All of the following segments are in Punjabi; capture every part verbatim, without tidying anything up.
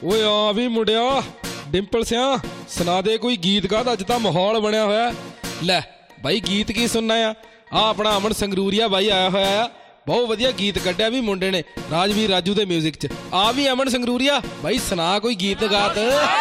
ਓਏ ਆ ਵੀ ਮੁੰਡਿਆ ਡਿੰਪਲ ਸਿਆ ਸੁਣਾ ਦੇ ਕੋਈ ਗੀਤ ਗਾ। ਅੱਜ ਤਾਂ ਮਾਹੌਲ ਬਣਿਆ ਹੋਇਆ। ਲੈ ਬਾਈ ਗੀਤ ਕੀ ਸੁਣਨਾ ਆ? ਆ ਆਪਣਾ ਅਮਨ ਸੰਗਰੂਰੀਆ ਬਾਈ ਆਇਆ ਹੋਇਆ ਆ, ਬਹੁਤ ਵਧੀਆ ਗੀਤ ਕੱਢਿਆ ਵੀ ਮੁੰਡੇ ਨੇ ਰਾਜਵੀਰ ਰਾਜੂ ਦੇ ਮਿਊਜ਼ਿਕ 'ਚ। ਆ ਵੀ ਅਮਨ ਸੰਗਰੂਰੀਆ ਬਾਈ ਸੁਣਾ ਕੋਈ ਗੀਤ ਗਾਤ।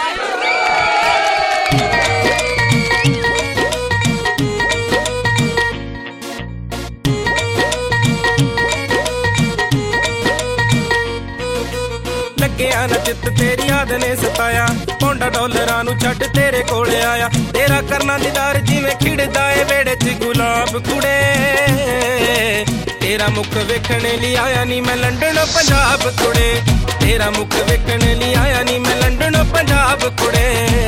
ਲੱਗਿਆ ਨਾ ਚਿੱਤ ਤੇਰੀ ਯਾਦ ਨੇ ਸਤਾਇਆ, ਪੌਂਡਾ ਡਾਲਰਾਂ ਨੂੰ ਛੱਡ ਤੇਰੇ ਕੋਲ ਆਇਆ। ਤੇਰਾ ਕਰਨਾ ਦੀਦਾਰ ਜਿਵੇਂ ਖਿੜਦਾ ਏ ਵਿਹੜੇ 'ਚ ਗੁਲਾਬ ਕੁੜੇ। ਤੇਰਾ ਮੁੱਖ ਵੇਖਣ ਲਈ ਆਇਆ ਨੀ ਮੈਂ ਲੰਡਨ ਪੰਜਾਬ ਕੁੜੇ। ਤੇਰਾ ਮੁੱਖ ਵੇਖਣ ਲਈ ਆਇਆ ਨੀ ਮੈਂ ਲੰਡਨ ਪੰਜਾਬ ਕੁੜੇ।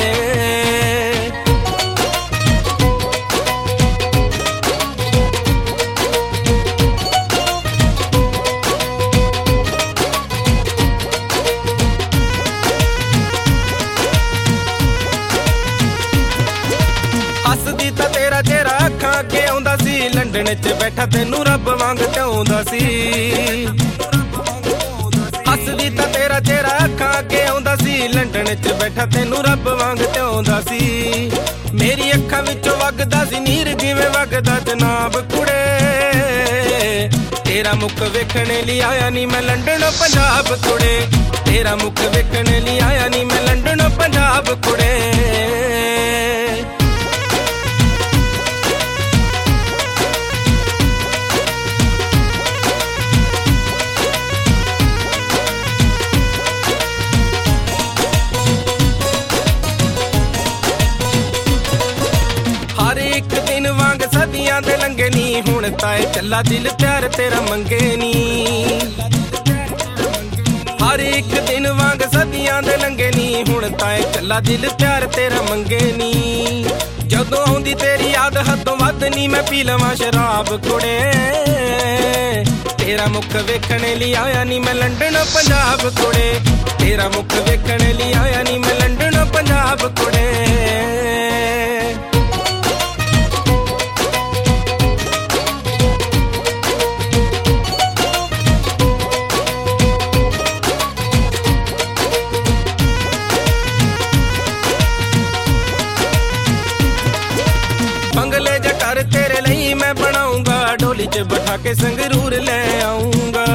ਹੱਸਦੀ ਤਾਂ ਤੇਰਾ ਚਿਹਰਾ ਅੱਖਾਂ ਅੱਗੇ ਆਉਂਦਾ ਸੀ, ਲੰਡਨ 'ਚ ਬੈਠਾ ਤੈਨੂੰ ਰੱਬ ਵਾਂਗ ਧਿਆਉਂਦਾ ਸੀ। ਹੱਸਦੀ ਤਾਂ ਤੇਰਾ ਚਿਹਰਾ ਅੱਖਾਂ ਅੱਗੇ ਆਉਂਦਾ ਸੀ, ਲੰਡਨ 'ਚ ਬੈਠਾ ਤੈਨੂੰ ਰੱਬ ਵਾਂਗ ਧਿਆਉਂਦਾ ਸੀ। ਮੇਰੀ ਅੱਖਾਂ ਵਿੱਚੋਂ ਵਗਦਾ ਸੀ ਨੀਰ ਜਿਵੇਂ ਵਗਦਾ ਜਨਾਬ ਕੁੜੇ। ਤੇਰਾ ਮੁੱਖ ਵੇਖਣ ਲਈ ਆਇਆ ਨੀ ਮੈਂ ਲੰਡਨ ਪੰਜਾਬ ਕੁੜੇ। ਤੇਰਾ ਮੁੱਖ ਵੇਖਣ ਲਈ ਆਇਆ ਨੀ ਮੈਂ ਲੰਡਨ ਪੰਜਾਬ ਕੁੜੇ। ਹਰ ਇੱਕ ਦਿਨ ਵਾਂਗ ਸਦੀਆਂ ਦੇ ਲੰਘੇ ਨੀ, ਹੁਣ ਤਾਂ ਇਹ ਚੱਲਾ ਦਿਲ ਪਿਆਰ ਤੇਰਾ ਮੰਗੇ ਨੀ। ਹਰ ਇੱਕ ਦਿਨ ਵਾਂਗ ਸਦੀਆਂ ਦੇ ਲੰਘੇ ਨੀ, ਹੁਣ ਤਾਂ ਇਹ ਚੱਲਾ ਦਿਲ ਪਿਆਰ ਤੇਰਾ ਮੰਗੇ ਨੀ। ਜਦੋਂ ਆਉਂਦੀ ਤੇਰੀ ਯਾਦ ਹੱਦੋਂ ਵੱਧ ਨੀ ਮੈਂ ਪੀ ਲਵਾਂ ਸ਼ਰਾਬ ਕੁੜੇ। ਤੇਰਾ ਮੁੱਖ ਵੇਖਣ ਲਈ ਆਇਆ ਨੀ ਮੈਂ ਲੰਡਨ ਪੰਜਾਬ ਕੁੜੇ। ਤੇਰਾ ਮੁੱਖ ਵੇਖਣ ਲਈ ਆਇਆ ਨੀ ਮੈਂ ਲੰਡਨ ਪੰਜਾਬ ਕੁੜੇ। ਬੰਗਲੇ ਜਾ ਘਰ ਤੇਰੇ ਲਈ ਮੈਂ ਬਣਾਉਂਗਾ, ਢੋਲੀ 'ਚ ਬਿਠਾ ਕੇ ਸੰਗਰੂਰ ਲੈ ਆਉਂਗਾ।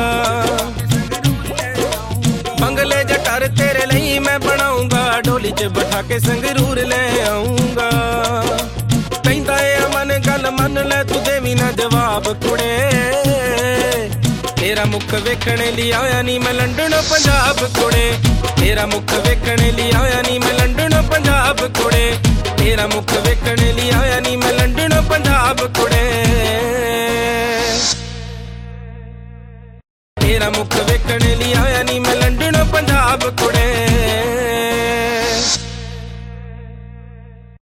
ਬੰਗਲੇ ਜਾ ਘਰ ਤੇਰੇ ਲਈ ਮੈਂ ਬਣਾਉਂਗਾ, ਢੋਲੀ 'ਚ ਬਿਠਾ ਕੇ ਸੰਗਰੂਰ ਲੈ ਆਉਂਗਾ। ਕਹਿੰਦਾ ਏ ਅਮਨ ਗੱਲ ਮੰਨ ਲੈ ਤੂੰ ਦੇਵੀਂ ਨਾ ਜਵਾਬ ਕੁੜੇ। ਤੇਰਾ ਮੁੱਖ ਵੇਖਣ ਲਈ ਆਇਆ ਨੀ ਮੈਂ ਲੰਡਨ ਪੰਜਾਬ ਕੁੜੇ। ਤੇਰਾ ਮੁੱਖ ਵੇਖਣ ਲਈ ਆਇਆ ਨੀ ਮੈਂ ਲੰਡਨ ਪੰਜਾਬ ਕੁੜੇ। ਤੇਰਾ ਮੁੱਖ ਵੇਖਣ ਲਈ ਆਇਆ ਨੀ ਮੈਂ ਲੰਡਨ ਪੰਜਾਬ ਕੁੜੇ। ਤੇਰਾ ਮੁੱਖ ਵੇਖਣ ਲਈ ਆਇਆ ਨੀ ਮੈਂ ਲੰਡਨ ਪੰਜਾਬ ਕੁੜੇ।